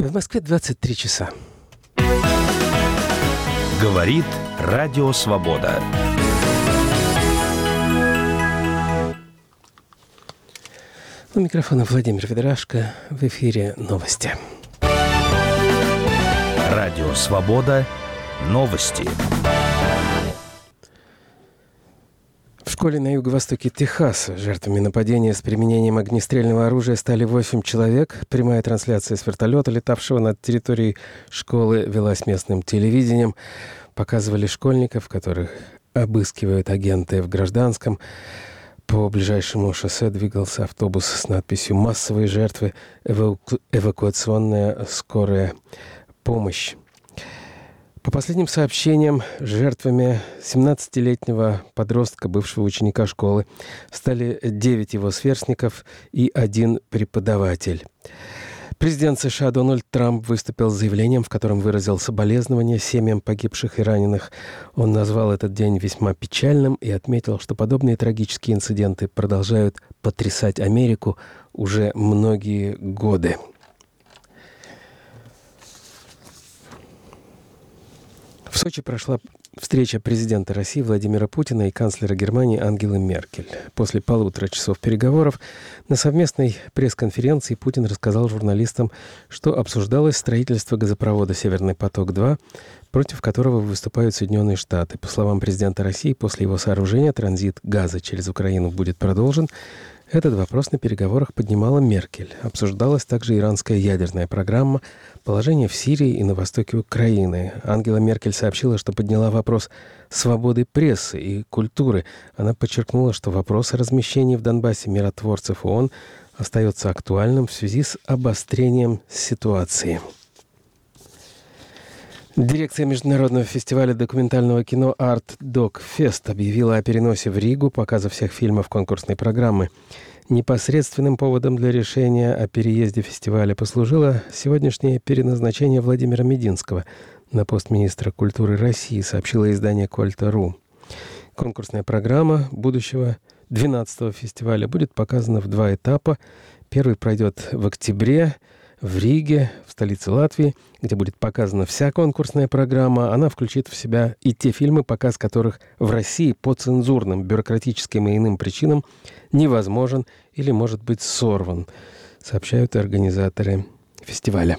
В Москве 23 часа. Говорит Радио Свобода. У микрофона Владимир Ведрашко. В эфире новости. Радио Свобода. Новости. В школе на юго-востоке Техаса жертвами нападения с применением огнестрельного оружия стали 8 человек. Прямая трансляция с вертолета, летавшего над территорией школы, велась местным телевидением. Показывали школьников, которых обыскивают агенты в гражданском. По ближайшему шоссе двигался автобус с надписью «Массовые жертвы. Эвакуационная скорая помощь». По последним сообщениям, жертвами 17-летнего подростка, бывшего ученика школы, стали 9 его сверстников и 1 преподаватель. Президент США Дональд Трамп выступил с заявлением, в котором выразил соболезнования семьям погибших и раненых. Он назвал этот день весьма печальным и отметил, что подобные трагические инциденты продолжают потрясать Америку уже многие годы. В Сочи прошла встреча президента России Владимира Путина и канцлера Германии Ангелы Меркель. После 1,5 часов переговоров на совместной пресс-конференции Путин рассказал журналистам, что обсуждалось строительство газопровода «Северный поток-2», против которого выступают Соединенные Штаты. По словам президента России, после его сооружения транзит газа через Украину будет продолжен. Этот вопрос на переговорах поднимала Меркель. Обсуждалась также иранская ядерная программа, положение в Сирии и на востоке Украины. Ангела Меркель сообщила, что подняла вопрос свободы прессы и культуры. Она подчеркнула, что вопрос о размещении в Донбассе миротворцев ООН остается актуальным в связи с обострением ситуации. Дирекция международного фестиваля документального кино Art Doc Fest объявила о переносе в Ригу показа всех фильмов конкурсной программы. Непосредственным поводом для решения о переезде фестиваля послужило сегодняшнее переназначение Владимира Мединского на пост министра культуры России, сообщило издание «Кольта.ру». Конкурсная программа будущего 12-го фестиваля будет показана в 2 этапа. Первый пройдет в октябре в Риге, в столице Латвии, где будет показана вся конкурсная программа. Она включит в себя и те фильмы, показ которых в России по цензурным, бюрократическим и иным причинам невозможен или может быть сорван, сообщают организаторы фестиваля.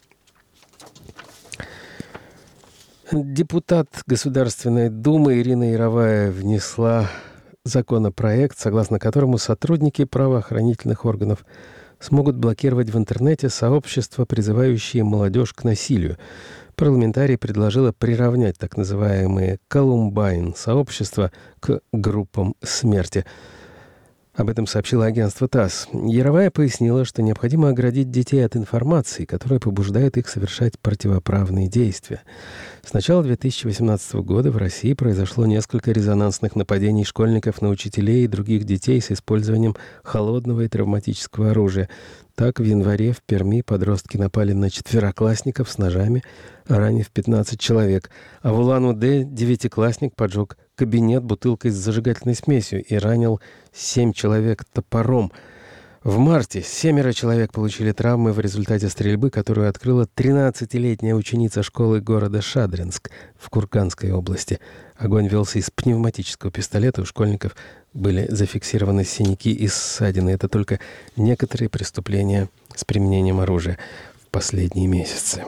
Депутат Государственной Думы Ирина Яровая внесла законопроект, согласно которому сотрудники правоохранительных органов смогут блокировать в интернете сообщества, призывающие молодежь к насилию. Парламентарий предложила приравнять так называемые «Колумбайн-сообщества» к группам смерти. Об этом сообщило агентство ТАСС. Яровая пояснила, что необходимо оградить детей от информации, которая побуждает их совершать противоправные действия. С начала 2018 года в России произошло несколько резонансных нападений школьников на учителей и других детей с использованием холодного и травматического оружия. Так, в январе в Перми подростки напали на 4-классников с ножами, ранив 15 человек. А в Улан-Удэ 9-классник поджег кабинет бутылкой с зажигательной смесью и ранил 7 человек топором. В марте 7 человек получили травмы в результате стрельбы, которую открыла 13-летняя ученица школы города Шадринск в Курганской области. Огонь велся из пневматического пистолета. У школьников были зафиксированы синяки и ссадины. Это только некоторые преступления с применением оружия в последние месяцы.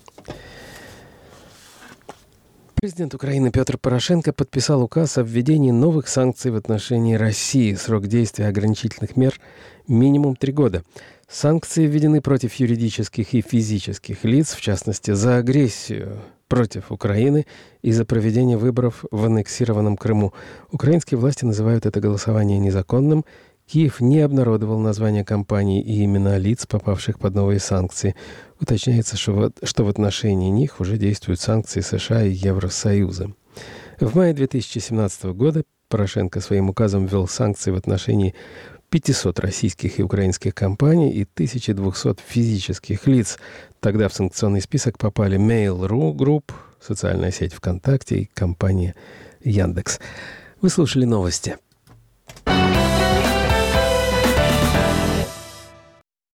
Президент Украины Петр Порошенко подписал указ о введении новых санкций в отношении России. Срок действия ограничительных мер минимум 3 года. Санкции введены против юридических и физических лиц, в частности, за агрессию против Украины и за проведение выборов в аннексированном Крыму. Украинские власти называют это голосование незаконным. Киев не обнародовал названия компаний и имена лиц, попавших под новые санкции. Уточняется, что в отношении них уже действуют санкции США и Евросоюза. В мае 2017 года Порошенко своим указом ввел санкции в отношении 500 российских и украинских компаний и 1200 физических лиц. Тогда в санкционный список попали Mail.ru Group, социальная сеть ВКонтакте и компания Яндекс. Вы слушали новости.